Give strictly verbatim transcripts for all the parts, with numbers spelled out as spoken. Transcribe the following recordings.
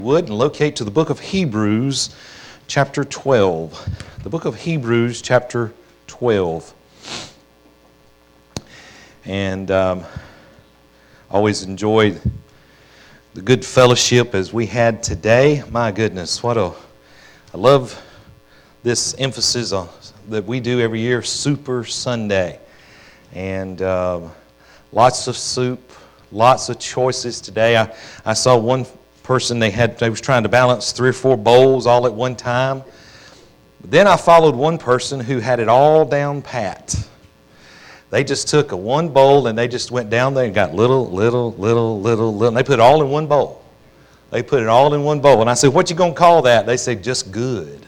Would and locate to the book of Hebrews chapter twelve. The book of Hebrews chapter twelve. And um, always enjoyed the good fellowship as we had today. My goodness, what a I love this emphasis on, that we do every year, Super Sunday. And uh, lots of soup, lots of choices today. I, I saw one person, they had they was trying to balance three or four bowls all at one time. Then I followed one person who had it all down pat. They just took a one bowl and they just went down there and got little, little, little, little, little. And they put it all in one bowl. They put it all in one bowl. And I said, "What you gonna call that?" They said, "Just good."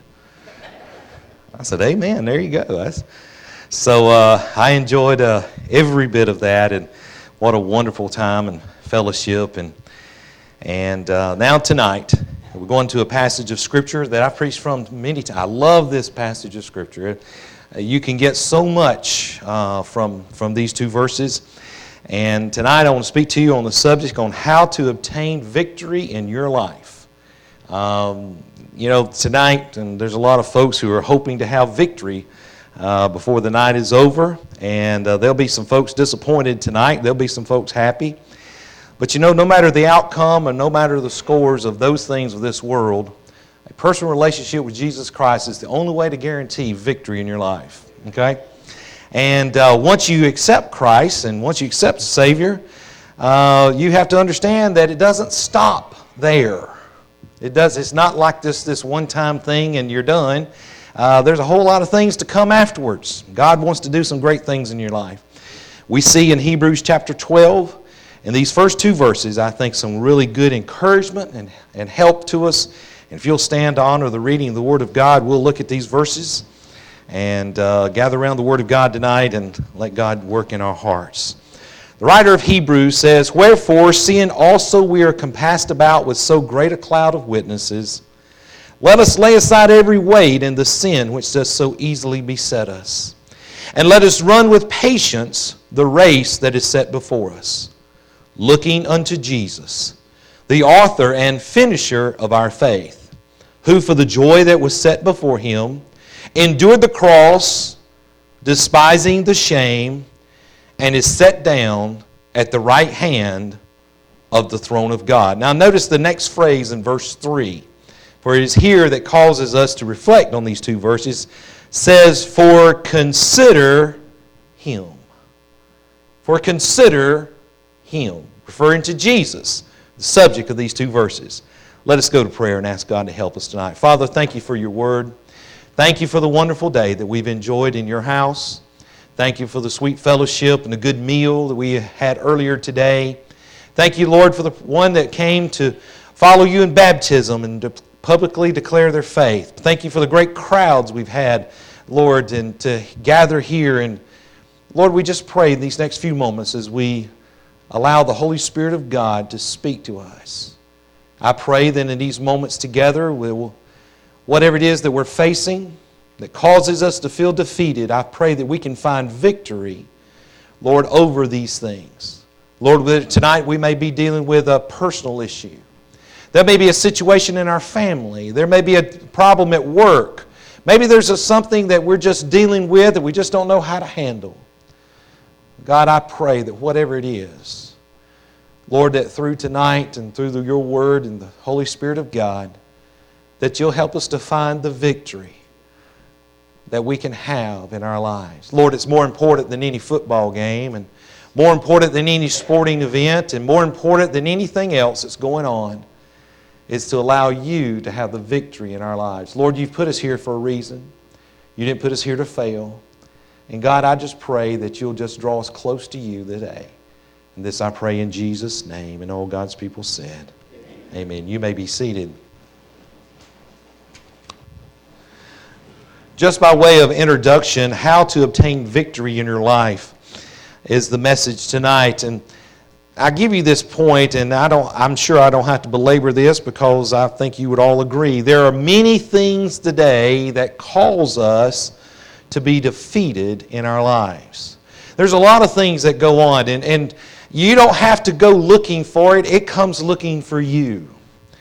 I said, "Amen." There you go. That's, so uh, I enjoyed uh, every bit of that, and what a wonderful time and fellowship. And And uh, now tonight, we're going to a passage of Scripture that I've preached from many times. I love this passage of Scripture. Uh, you can get so much uh, from, from these two verses. And tonight I want to speak to you on the subject on how to obtain victory in your life. Um, you know, tonight, and there's a lot of folks who are hoping to have victory uh, before the night is over. And uh, there'll be some folks disappointed tonight. There'll be some folks happy. But you know, no matter the outcome and no matter the scores of those things of this world, a personal relationship with Jesus Christ is the only way to guarantee victory in your life. Okay? And uh, once you accept Christ and once you accept the Savior, uh, you have to understand that it doesn't stop there. It does. It's not like this, this one-time thing and you're done. Uh, there's a whole lot of things to come afterwards. God wants to do some great things in your life. We see in Hebrews chapter twelve, in these first two verses, I think some really good encouragement and, and help to us. And if you'll stand to honor the reading of the Word of God, we'll look at these verses and uh, gather around the Word of God tonight and let God work in our hearts. The writer of Hebrews says, "Wherefore, seeing also we are compassed about with so great a cloud of witnesses, let us lay aside every weight and the sin which does so easily beset us. And let us run with patience the race that is set before us, looking unto Jesus, the author and finisher of our faith, who for the joy that was set before him endured the cross, despising the shame, and is set down at the right hand of the throne of God." Now notice the next phrase in verse three, for it is here that causes us to reflect on these two verses, says, "For consider him." For consider him, referring to Jesus, the subject of these two verses. Let us go to prayer and ask God to help us tonight. Father, thank you for your word. Thank you for the wonderful day that we've enjoyed in your house. Thank you for the sweet fellowship and the good meal that we had earlier today. Thank you, Lord, for the one that came to follow you in baptism and to publicly declare their faith. Thank you for the great crowds we've had, Lord, and to gather here. And Lord, we just pray in these next few moments as we allow the Holy Spirit of God to speak to us. I pray that in these moments together, we'll, whatever it is that we're facing that causes us to feel defeated, I pray that we can find victory, Lord, over these things. Lord, tonight we may be dealing with a personal issue. There may be a situation in our family. There may be a problem at work. Maybe there's a, something that we're just dealing with that we just don't know how to handle. God, I pray that whatever it is, Lord, that through tonight and through the, your word and the Holy Spirit of God, that you'll help us to find the victory that we can have in our lives. Lord, it's more important than any football game and more important than any sporting event and more important than anything else that's going on is to allow you to have the victory in our lives. Lord, you've put us here for a reason. You didn't put us here to fail. And God, I just pray that you'll just draw us close to you today. And this I pray in Jesus' name. And all God's people said, amen. Amen. You may be seated. Just by way of introduction, how to obtain victory in your life is the message tonight. And I give you this point, and I don't, I'm sure I don't have to belabor this because I think you would all agree. There are many things today that cause us to be defeated in our lives. There's a lot of things that go on, and, and you don't have to go looking for it. It comes looking for you.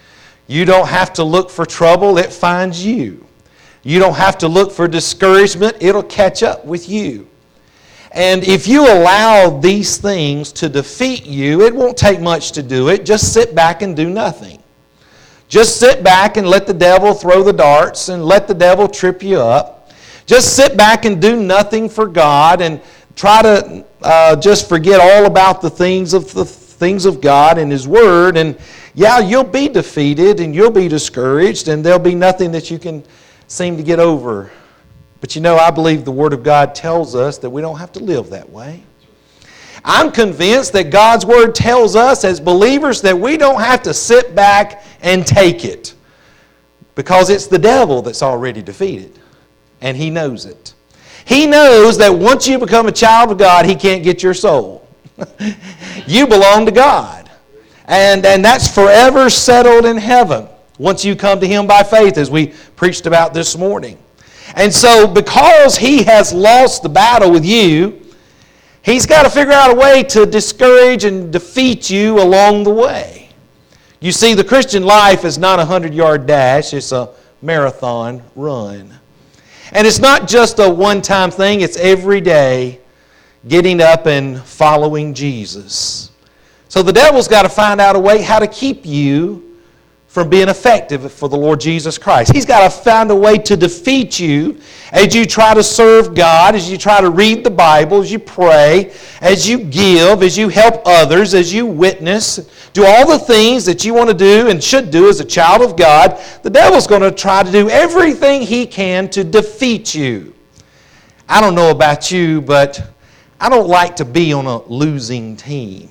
You don't have to look for trouble, it finds you. You don't have to look for discouragement, it'll catch up with you. And if you allow these things to defeat you, it won't take much to do it. Just sit back and do nothing. Just sit back and let the devil throw the darts and let the devil trip you up. Just sit back and do nothing for God and try to uh, just forget all about the things of the things of God and His Word. And yeah, you'll be defeated and you'll be discouraged and there'll be nothing that you can seem to get over. But you know, I believe the Word of God tells us that we don't have to live that way. I'm convinced that God's Word tells us as believers that we don't have to sit back and take it. Because it's the devil that's already defeated. And he knows it. He knows that once you become a child of God, he can't get your soul. You belong to God. And, and that's forever settled in heaven once you come to Him by faith, as we preached about this morning. And so because he has lost the battle with you, he's got to figure out a way to discourage and defeat you along the way. You see, the Christian life is not a hundred-yard dash. It's a marathon run. And it's not just a one-time thing. It's every day getting up and following Jesus. So the devil's got to find out a way how to keep you from being effective for the Lord Jesus Christ. He's got to find a way to defeat you as you try to serve God, as you try to read the Bible, as you pray, as you give, as you help others, as you witness, do all the things that you want to do and should do as a child of God. The devil's going to try to do everything he can to defeat you. I don't know about you, but I don't like to be on a losing team.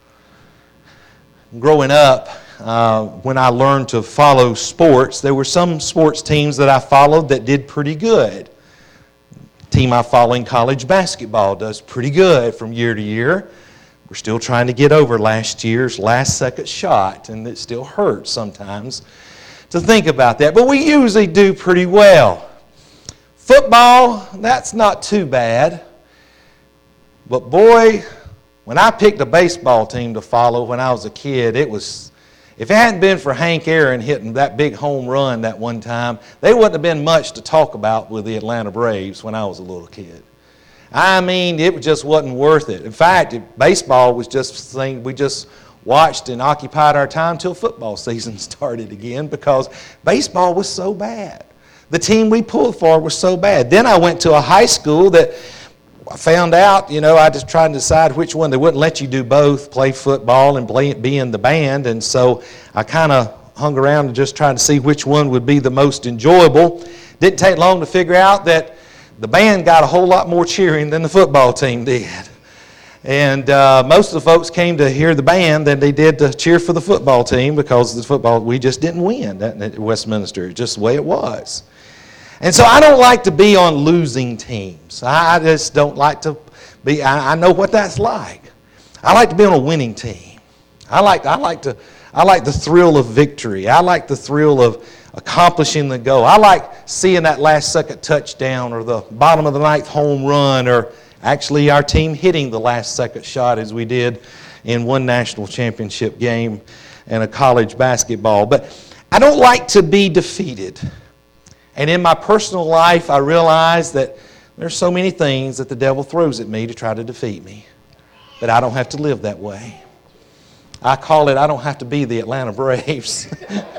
Growing up, Uh, when I learned to follow sports, there were some sports teams that I followed that did pretty good. The team I follow in college basketball does pretty good from year to year. We're still trying to get over last year's last second shot, and it still hurts sometimes to think about that. But we usually do pretty well. Football, that's not too bad. But boy, when I picked a baseball team to follow when I was a kid, it was... If it hadn't been for Hank Aaron hitting that big home run that one time, there wouldn't have been much to talk about with the Atlanta Braves when I was a little kid. I mean, it just wasn't worth it. In fact, baseball was just thing we just watched and occupied our time till football season started again because baseball was so bad. The team we pulled for was so bad. Then I went to a high school that I found out, you know, I just tried to decide which one. They wouldn't let you do both, play football and play, be in the band. And so I kind of hung around and just tried to see which one would be the most enjoyable. Didn't take long to figure out that the band got a whole lot more cheering than the football team did. And uh, most of the folks came to hear the band than they did to cheer for the football team because the football, we just didn't win at Westminster. It's just the way it was. And so I don't like to be on losing teams. I just don't like to be, I, I know what that's like. I like to be on a winning team. I like, I like to, I like the thrill of victory. I like the thrill of accomplishing the goal. I like seeing that last second touchdown or the bottom of the ninth home run or actually our team hitting the last second shot as we did in one national championship game and a college basketball. But I don't like to be defeated. And in my personal life, I realize that there's so many things that the devil throws at me to try to defeat me. But I don't have to live that way. I call it, I don't have to be the Atlanta Braves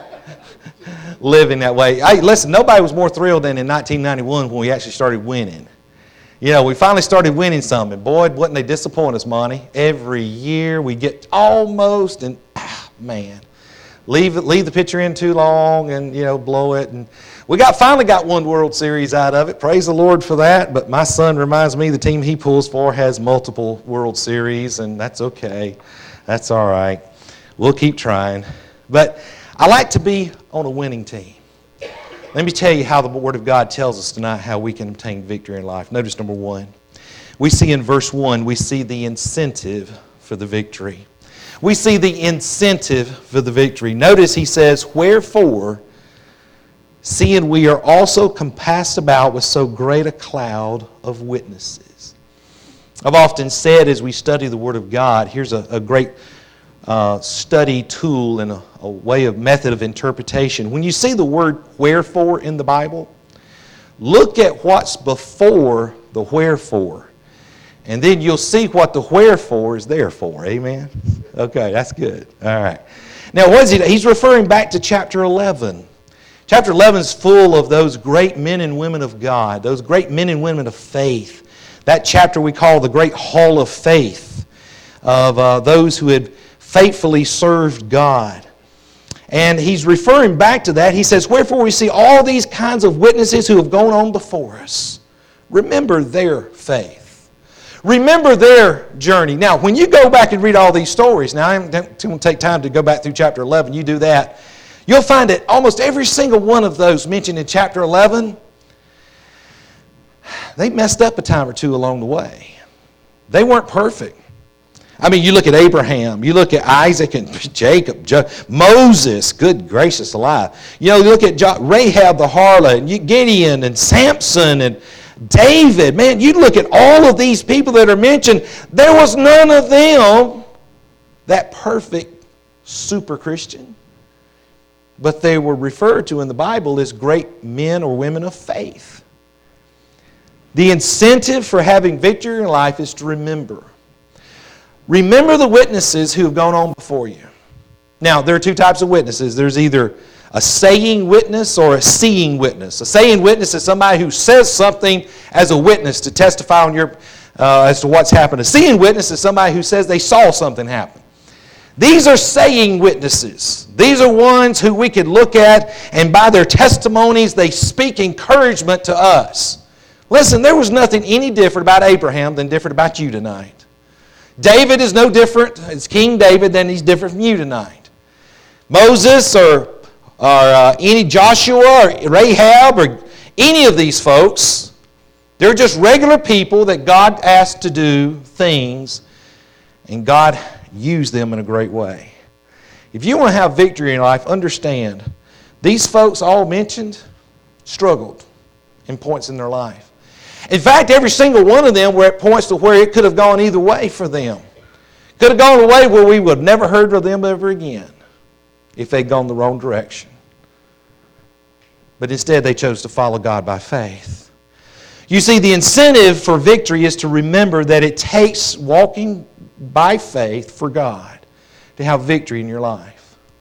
living that way. Hey, listen, nobody was more thrilled than in nineteen ninety-one when we actually started winning. You know, we finally started winning some, and boy, wouldn't they disappoint us, Monty? Every year we get almost, and ah, man, leave leave the pitcher in too long and, you know, blow it. And we got finally got one World Series out of it. Praise the Lord for that. But my son reminds me the team he pulls for has multiple World Series, and that's okay. That's all right. We'll keep trying. But I like to be on a winning team. Let me tell you how the Word of God tells us tonight how we can obtain victory in life. Notice number one. We see in verse one, we see the incentive for the victory. We see the incentive for the victory. Notice he says, wherefore, seeing we are also compassed about with so great a cloud of witnesses. I've often said as we study the Word of God, here's a, a great uh, study tool and a, a way of method of interpretation. When you see the word wherefore in the Bible, look at what's before the wherefore. And then you'll see what the wherefore is there for. Amen? Okay, that's good. All right. Now, what is he? He's referring back to chapter eleven. Chapter eleven is full of those great men and women of God, those great men and women of faith. That chapter we call the Great Hall of Faith, of uh, those who had faithfully served God. And he's referring back to that. He says, wherefore we see all these kinds of witnesses who have gone on before us. Remember their faith. Remember their journey. Now, when you go back and read all these stories, now I'm going to take time to go back through chapter eleven, you do that. You'll find that almost every single one of those mentioned in chapter eleven, they messed up a time or two along the way. They weren't perfect. I mean, you look at Abraham, you look at Isaac and Jacob, Moses, good gracious alive. You know, you look at Rahab the harlot, and Gideon and Samson and David. Man, you look at all of these people that are mentioned, there was none of them that perfect super Christian. But they were referred to in the Bible as great men or women of faith. The incentive for having victory in life is to remember. Remember the witnesses who have gone on before you. Now, there are two types of witnesses. There's either a saying witness or a seeing witness. A saying witness is somebody who says something as a witness to testify on your uh, as to what's happened. A seeing witness is somebody who says they saw something happen. These are saying witnesses. These are ones who we could look at, and by their testimonies they speak encouragement to us. Listen, there was nothing any different about Abraham than different about you tonight. David is no different as King David than he's different from you tonight. Moses or, or uh, any Joshua or Rahab or any of these folks, they're just regular people that God asked to do things, and God used them in a great way. If you want to have victory in your life, understand these folks all mentioned struggled in points in their life. In fact, every single one of them were at points to where it could have gone either way for them. Could have gone a way where we would have never heard of them ever again if they'd gone the wrong direction. But instead they chose to follow God by faith. You see, the incentive for victory is to remember that it takes walking by faith for God to have victory in your life.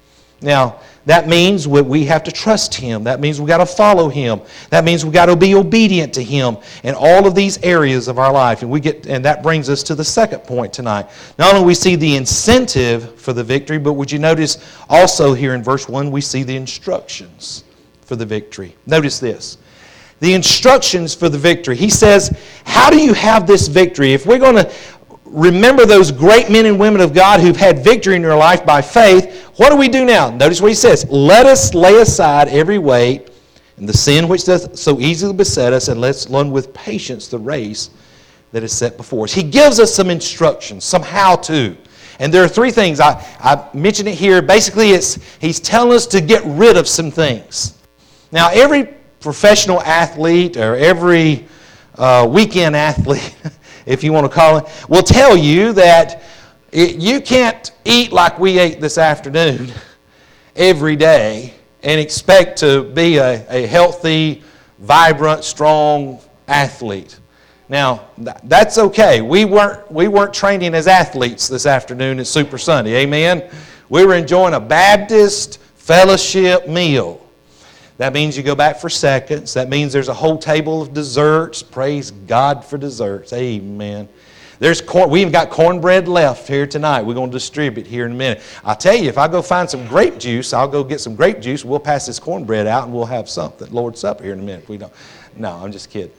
Now, that means we have to trust Him. That means we've got to follow Him. That means we've got to be obedient to Him in all of these areas of our life. And we get, and that brings us to the second point tonight. Not only do we see the incentive for the victory, but would you notice also here in verse one, we see the instructions for the victory. Notice this. The instructions for the victory. He says, how do you have this victory? If we're going to remember those great men and women of God who've had victory in their life by faith, what do we do now? Notice what he says. Let us lay aside every weight and the sin which doth so easily beset us, and let's run with patience the race that is set before us. He gives us some instructions, some how-to. And there are three things. I, I mentioned it here. Basically, it's he's telling us to get rid of some things. Now, every professional athlete or every uh, weekend athlete, if you want to call it, will tell you that it, you can't eat like we ate this afternoon every day and expect to be a, a healthy, vibrant, strong athlete. Now, that's okay. We weren't, we weren't training as athletes this afternoon at Super Sunday. Amen? We were enjoying a Baptist fellowship meal. That means you go back for seconds. That means there's a whole table of desserts. Praise God for desserts. Amen. There's corn. We even got cornbread left here tonight. We're going to distribute here in a minute. I'll tell you, if I go find some grape juice, I'll go get some grape juice. We'll pass this cornbread out and we'll have something. Lord's Supper here in a minute. If we don't. No, I'm just kidding.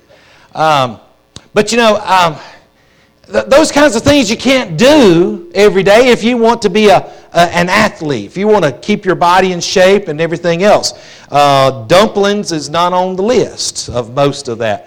Um, but you know, um, th- those kinds of things you can't do every day if you want to be a, a an athlete, if you want to keep your body in shape and everything else. Uh, dumplings is not on the list of most of that.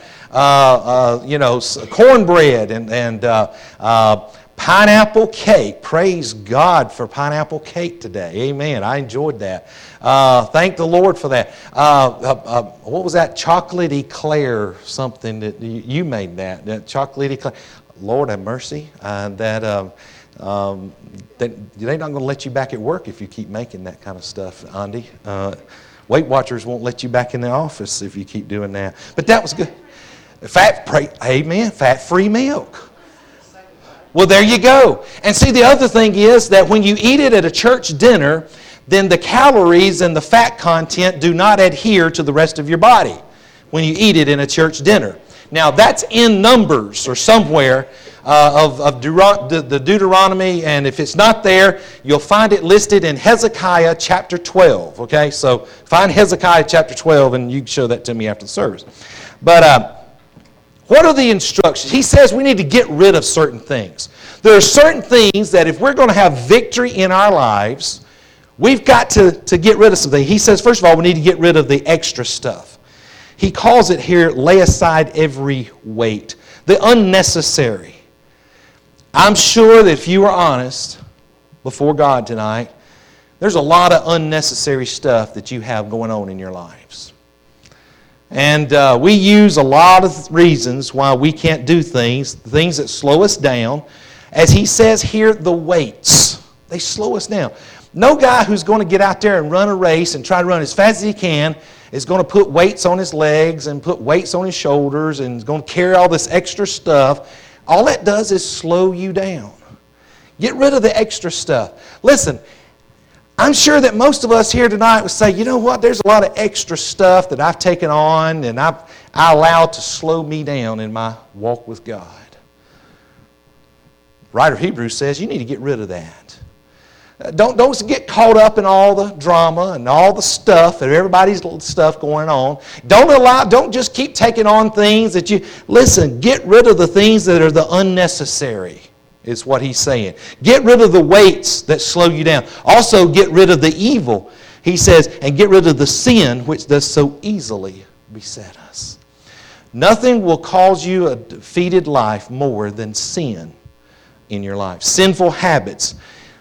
Uh, uh, you know, cornbread and, and uh, uh, pineapple cake. Praise God for pineapple cake today. Amen. I enjoyed that. Uh, thank the Lord for that. Uh, uh, uh, what was that? Chocolate eclair, something that you, you made that. that chocolate eclair. Lord have mercy. Uh, that uh, Um, they, they're not going to let you back at work if you keep making that kind of stuff, Andy. Uh, Weight Watchers won't let you back in the office if you keep doing that. But that was good. Fat, pray, amen, fat-free milk. Well, there you go. And see, the other thing is that when you eat it at a church dinner, then the calories and the fat content do not adhere to the rest of your body when you eat it in a church dinner. Now, that's in Numbers or somewhere uh, of, of Deut- the, the Deuteronomy, and if it's not there, you'll find it listed in Hezekiah chapter twelve, okay? So find Hezekiah chapter twelve, and you can show that to me after the service. But uh, what are the instructions? He says we need to get rid of certain things. There are certain things that if we're going to have victory in our lives, we've got to, to get rid of something. He says, first of all, we need to get rid of the extra stuff. He calls it here, lay aside every weight, the unnecessary. I'm sure that if you are honest before God tonight, there's a lot of unnecessary stuff that you have going on in your lives. And uh, we use a lot of reasons why we can't do things, things that slow us down. As he says here, the weights, they slow us down. No guy who's going to get out there and run a race and try to run as fast as he can is going to put weights on his legs and put weights on his shoulders and is going to carry all this extra stuff. All that does is slow you down. Get rid of the extra stuff. Listen, I'm sure that most of us here tonight would say, you know what, there's a lot of extra stuff that I've taken on and I've, I allowed to slow me down in my walk with God. The writer of Hebrews says you need to get rid of that. Don't, don't get caught up in all the drama and all the stuff and everybody's stuff going on. Don't allow, don't just keep taking on things that you, listen, get rid of the things that are the unnecessary, is what he's saying. Get rid of the weights that slow you down. Also get rid of the evil, he says, and get rid of the sin which does so easily beset us. Nothing will cause you a defeated life more than sin in your life. Sinful habits.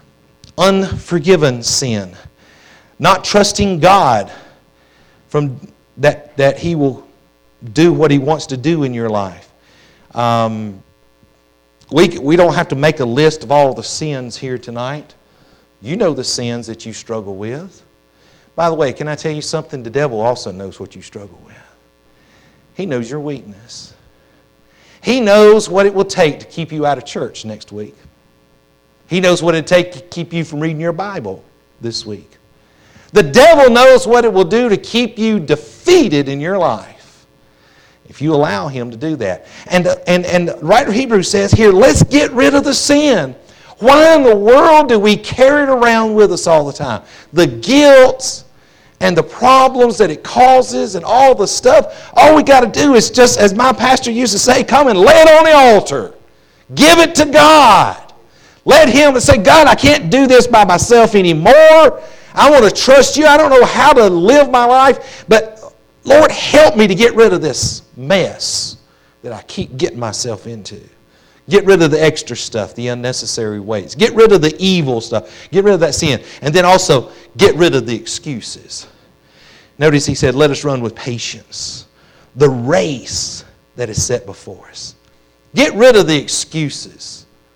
Unforgiven sin, not trusting God from that, that He will do what He wants to do in your life. Um, we, we don't have to make a list of all the sins here tonight. You know the sins that you struggle with. By the way, can I tell you something? The devil also knows what you struggle with. He knows your weakness. He knows what it will take to keep you out of church next week. He knows what it'd take to keep you from reading your Bible this week. The devil knows what it will do to keep you defeated in your life if you allow him to do that. And, and, and the writer of Hebrews says here, let's get rid of the sin. Why in the world do we carry it around with us all the time? The guilt and the problems that it causes and all the stuff. All we got to do is just, as my pastor used to say, come and lay it on the altar. Give it to God. Let him say, God, I can't do this by myself anymore. I want to trust you. I don't know how to live my life, but Lord, help me to get rid of this mess that I keep getting myself into. Get rid of the extra stuff, the unnecessary weights. Get rid of the evil stuff. Get rid of that sin. And then also, get rid of the excuses. Notice he said, let us run with patience the race that is set before us. Get rid of the excuses.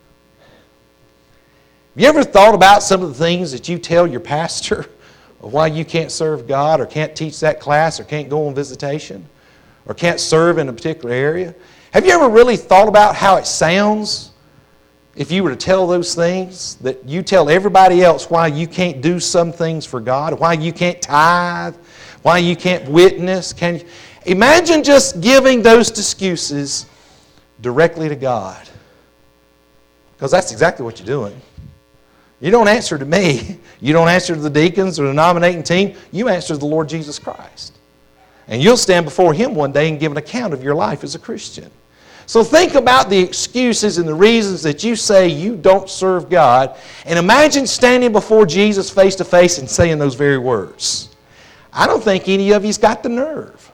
Have you ever thought about some of the things that you tell your pastor of why you can't serve God or can't teach that class or can't go on visitation or can't serve in a particular area? Have you ever really thought about how it sounds if you were to tell those things, that you tell everybody else why you can't do some things for God, why you can't tithe, why you can't witness? Can you? Imagine just giving those excuses directly to God, because that's exactly what you're doing. You don't answer to me. You don't answer to the deacons or the nominating team. You answer to the Lord Jesus Christ. And you'll stand before Him one day and give an account of your life as a Christian. So think about the excuses and the reasons that you say you don't serve God, and imagine standing before Jesus face to face and saying those very words. I don't think any of you's got the nerve.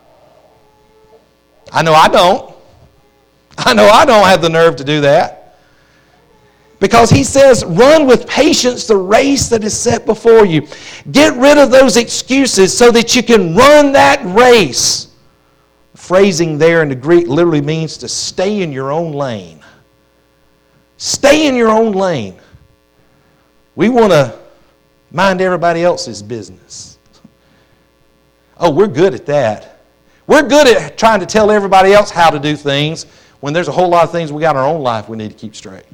I know I don't. I know I don't have the nerve to do that. Because he says, run with patience the race that is set before you. Get rid of those excuses so that you can run that race. Phrasing there in the Greek literally means to stay in your own lane. Stay in your own lane. We want to mind everybody else's business. Oh, we're good at that. We're good at trying to tell everybody else how to do things when there's a whole lot of things we got in our own life we need to keep straight.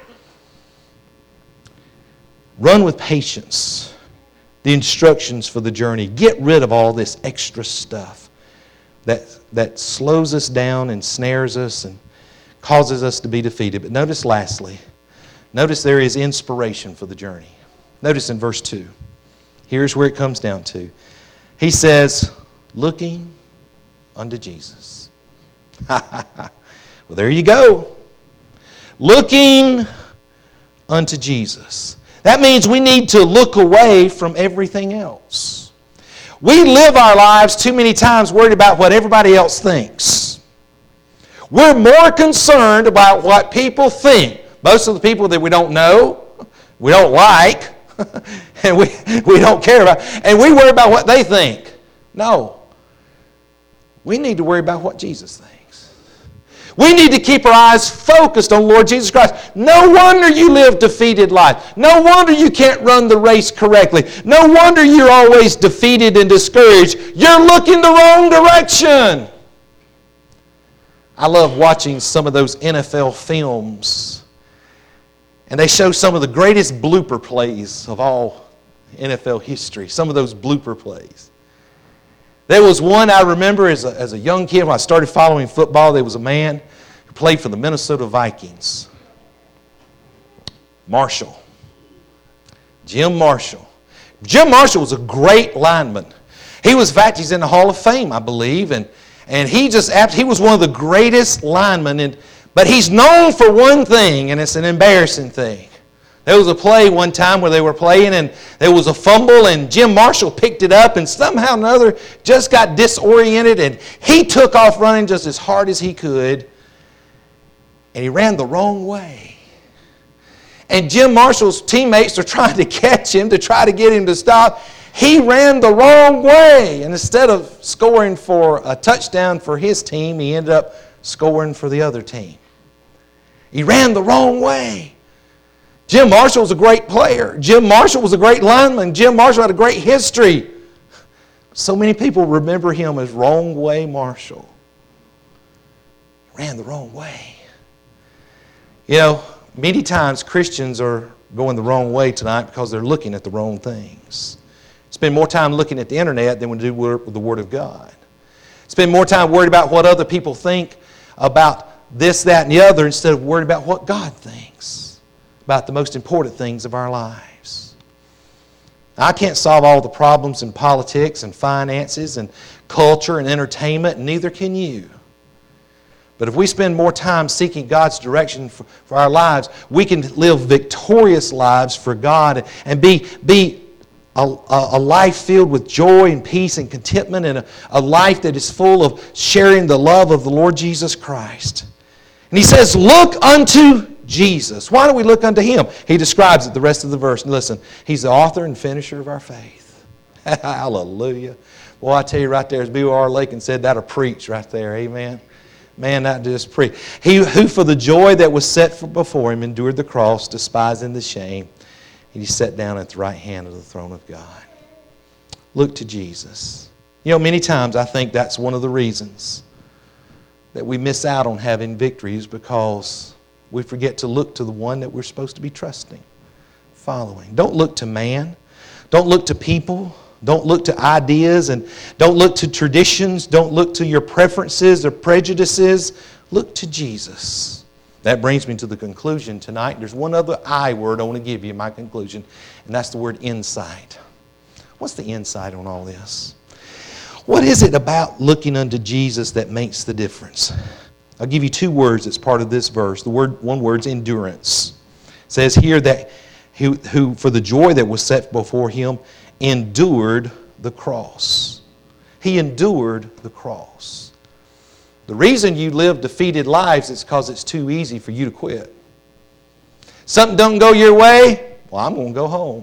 Run with patience the instructions for the journey. Get rid of all this extra stuff that, that slows us down and snares us and causes us to be defeated. But notice lastly, notice there is inspiration for the journey. Notice in verse two. Here's where it comes down to. He says, looking unto Jesus. Well, there you go. Looking unto Jesus. That means we need to look away from everything else. We live our lives too many times worried about what everybody else thinks. We're more concerned about what people think. Most of the people that we don't know, we don't like, and we, we don't care about, and we worry about what they think. No. We need to worry about what Jesus thinks. We need to keep our eyes focused on Lord Jesus Christ. No wonder you live defeated life. No wonder you can't run the race correctly. No wonder you're always defeated and discouraged. You're looking the wrong direction. I love watching some of those N F L films. And they show some of the greatest blooper plays of all N F L history. Some of those blooper plays. There was one I remember as a, as a young kid when I started following football. There was a man who played for the Minnesota Vikings. Marshall. Jim Marshall. Jim Marshall was a great lineman. He was, in fact, he's in the Hall of Fame, I believe. And, and he just, he was one of the greatest linemen. And, but he's known for one thing, and it's an embarrassing thing. There was a play one time where they were playing and there was a fumble and Jim Marshall picked it up and somehow or another just got disoriented and he took off running just as hard as he could and he ran the wrong way. And Jim Marshall's teammates are trying to catch him to try to get him to stop. He ran the wrong way and instead of scoring for a touchdown for his team, he ended up scoring for the other team. He ran the wrong way. Jim Marshall was a great player. Jim Marshall was a great lineman. Jim Marshall had a great history. So many people remember him as Wrong Way Marshall. He ran the wrong way. You know, many times Christians are going the wrong way tonight because they're looking at the wrong things. Spend more time looking at the internet than we do with the Word of God. Spend more time worried about what other people think about this, that, and the other instead of worried about what God thinks about the most important things of our lives. I can't solve all the problems in politics and finances and culture and entertainment, and neither can you. But if we spend more time seeking God's direction for, for our lives, we can live victorious lives for God and be, be a, a, a life filled with joy and peace and contentment and a, a life that is full of sharing the love of the Lord Jesus Christ. And he says, look unto Jesus. Why do we look unto Him? He describes it the rest of the verse. And listen, He's the author and finisher of our faith. Hallelujah. Boy, I tell you right there, as B O R Lakin said, that'll preach right there. Amen. Man, that just preach. He who for the joy that was set before Him endured the cross, despising the shame. And He sat down at the right hand of the throne of God. Look to Jesus. You know, many times I think that's one of the reasons that we miss out on having victories because we forget to look to the one that we're supposed to be trusting, following. Don't look to man. Don't look to people. Don't look to ideas and don't look to traditions. Don't look to your preferences or prejudices. Look to Jesus. That brings me to the conclusion tonight. There's one other I word I want to give you in my conclusion, and that's the word insight. What's the insight on all this? What is it about looking unto Jesus that makes the difference? I'll give you two words as part of this verse. The word, one word's endurance. It says here that who, who for the joy that was set before Him endured the cross. He endured the cross. The reason you live defeated lives is because it's too easy for you to quit. Something doesn't go your way, well, I'm going to go home.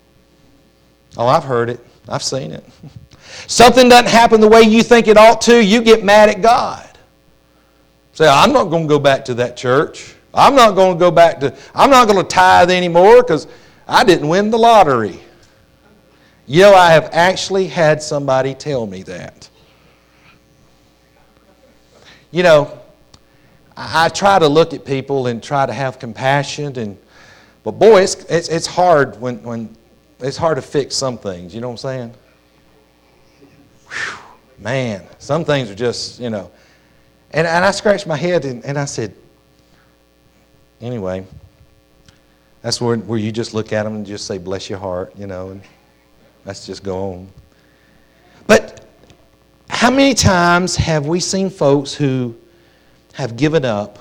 Oh, I've heard it. I've seen it. Something doesn't happen the way you think it ought to, you get mad at God. Say, I'm not going to go back to that church. I'm not going to go back to, I'm not going to tithe anymore because I didn't win the lottery. You know, I have actually had somebody tell me that. You know, I, I try to look at people and try to have compassion, and but boy, it's it's, it's hard when, when it's hard to fix some things. You know what I'm saying? Whew, man, some things are just, you know. And, and I scratched my head and, and I said, anyway, that's where, where you just look at them and just say, bless your heart, you know, and let's just go on. But how many times have we seen folks who have given up,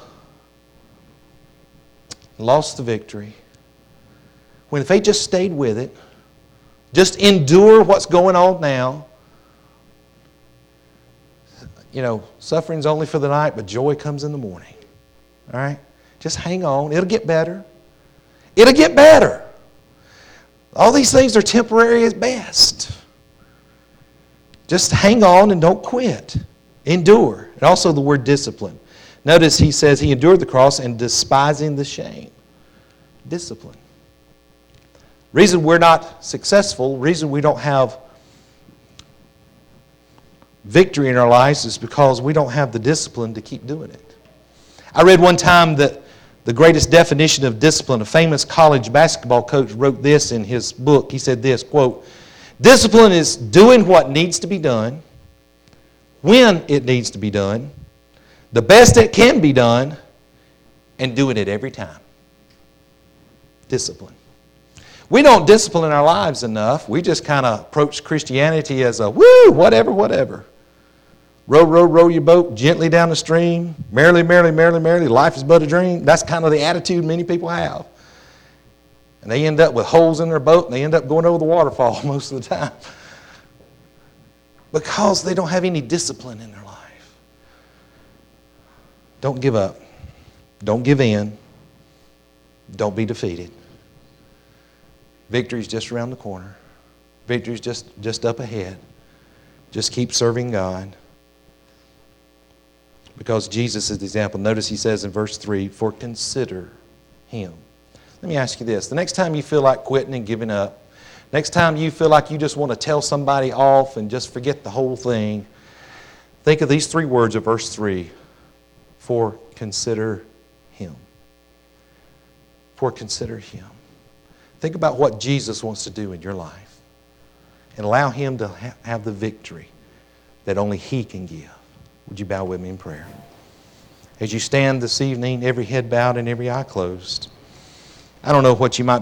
lost the victory, when if they just stayed with it, just endure what's going on now, you know, suffering's only for the night, but joy comes in the morning. All right? Just hang on. It'll get better. It'll get better. All these things are temporary at best. Just hang on and don't quit. Endure. And also the word discipline. Notice he says he endured the cross and despising the shame. Discipline. Reason we're not successful, reason we don't have victory in our lives is because we don't have the discipline to keep doing it. I read one time that the greatest definition of discipline, a famous college basketball coach wrote this in his book. He said this, quote, discipline is doing what needs to be done, when it needs to be done, the best it can be done, and doing it every time. Discipline. We don't discipline our lives enough. We just kind of approach Christianity as a woo, whatever, whatever. Row, row, row your boat gently down the stream. Merrily, merrily, merrily, merrily, life is but a dream. That's kind of the attitude many people have. And they end up with holes in their boat and they end up going over the waterfall most of the time. Because they don't have any discipline in their life. Don't give up. Don't give in. Don't be defeated. Victory's just around the corner. Victory's just, just up ahead. Just keep serving God. Because Jesus is the example. Notice he says in verse three, for consider him. Let me ask you this. The next time you feel like quitting and giving up, next time you feel like you just want to tell somebody off and just forget the whole thing, think of these three words of verse three. For consider him. For consider him. Think about what Jesus wants to do in your life. And allow him to ha- have the victory that only he can give. Would you bow with me in prayer? As you stand this evening, every head bowed and every eye closed, I don't know what you might